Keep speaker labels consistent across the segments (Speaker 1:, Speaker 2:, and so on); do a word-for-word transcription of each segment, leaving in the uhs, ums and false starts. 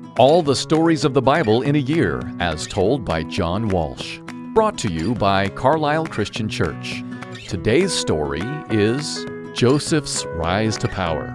Speaker 1: All the stories of the Bible in a year, as told by John Walsh. Brought to you by Carlisle Christian Church. Today's story is Joseph's Rise to Power.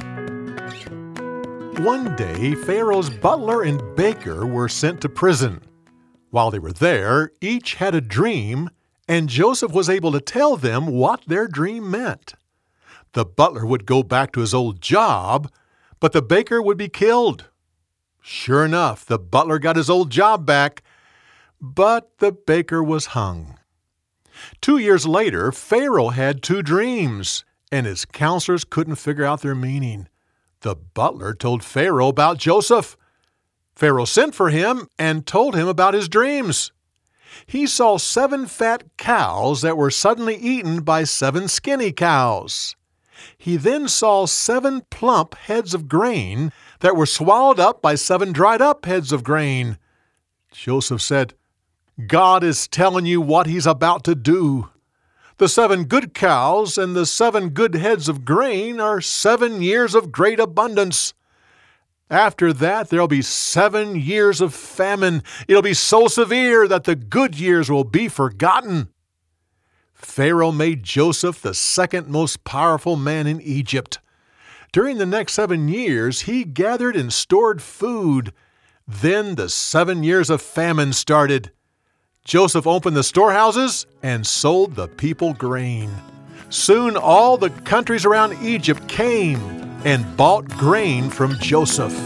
Speaker 2: One day, Pharaoh's butler and baker were sent to prison. While they were there, each had a dream, and Joseph was able to tell them what their dream meant. The butler would go back to his old job, but the baker would be killed. Sure enough, the butler got his old job back, but the baker was hung. Two years later, Pharaoh had two dreams, and his counselors couldn't figure out their meaning. The butler told Pharaoh about Joseph. Pharaoh sent for him and told him about his dreams. He saw seven fat cows that were suddenly eaten by seven skinny cows. He then saw seven plump heads of grain that were swallowed up by seven dried-up heads of grain. Joseph said, "God is telling you what he's about to do. The seven good cows and the seven good heads of grain are seven years of great abundance. After that, there'll be seven years of famine. It'll be so severe that the good years will be forgotten." Pharaoh made Joseph the second most powerful man in Egypt. During the next seven years, he gathered and stored food. Then the seven years of famine started. Joseph opened the storehouses and sold the people grain. Soon all the countries around Egypt came and bought grain from Joseph.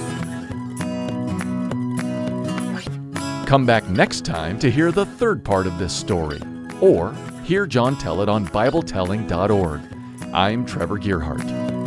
Speaker 1: Come back next time to hear the third part of this story, or hear John tell it on Bible telling dot org. I'm Trevor Gearhart.